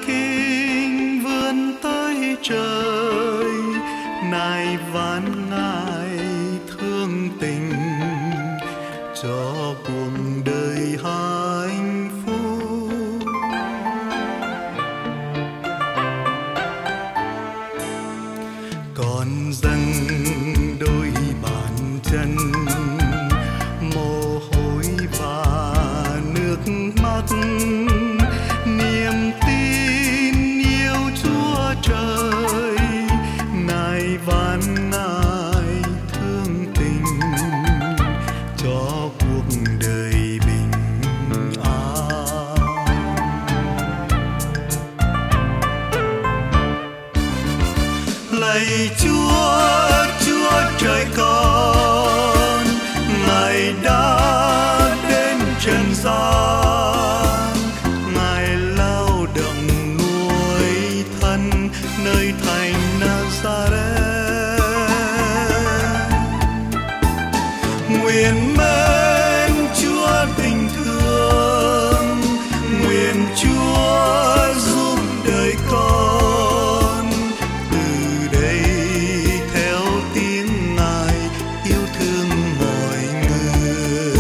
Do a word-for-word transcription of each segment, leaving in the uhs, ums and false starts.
kinh vươn tới trời, nài van ngài thương tình cho cuộc đời hạnh phúc. Con dâng đôi bàn chân, mồ hôi và nước mắt, niềm tin yêu Chúa trời, nài van ngài thương tình cho cuộc đời bình an. Lạy Chúa, Chúa trời con, ngài đã đến trần gian, ngài lao động nuôi thân nơi thành Nazareth. Nguyện mến Chúa tình thương, nguyện Chúa giúp đời con từ đây theo tiếng ngài yêu thương mọi người.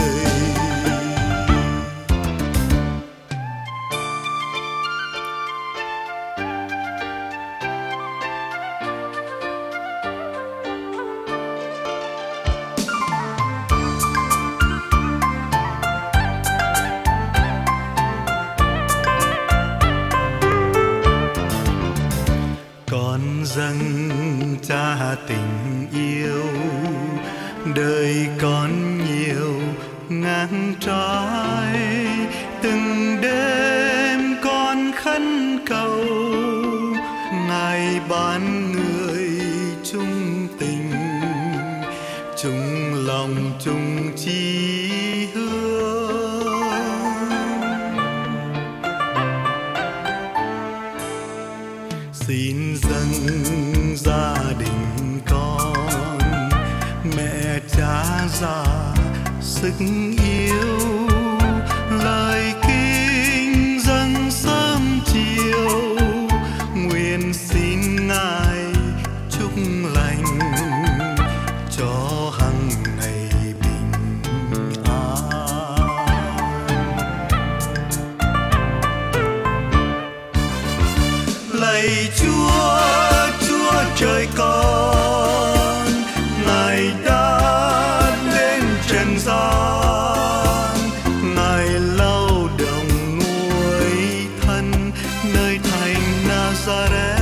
Con dâng cha tình yêu, đời con nhiều ngang trái, từng đêm con khấn cầu ngài ban người chung tình, chung lòng chung chí hướng. Xin dâng gia đình con, mẹ cha già sức yêu, lời kinh dâng sớm chiều, nguyện xin ngài chúc lành cho hằng ngày bình an. Lạy Chúa, Chúa trời con, ngài đã đến trần gian, ngài lao động nuôi thân nơi thành Nazareth.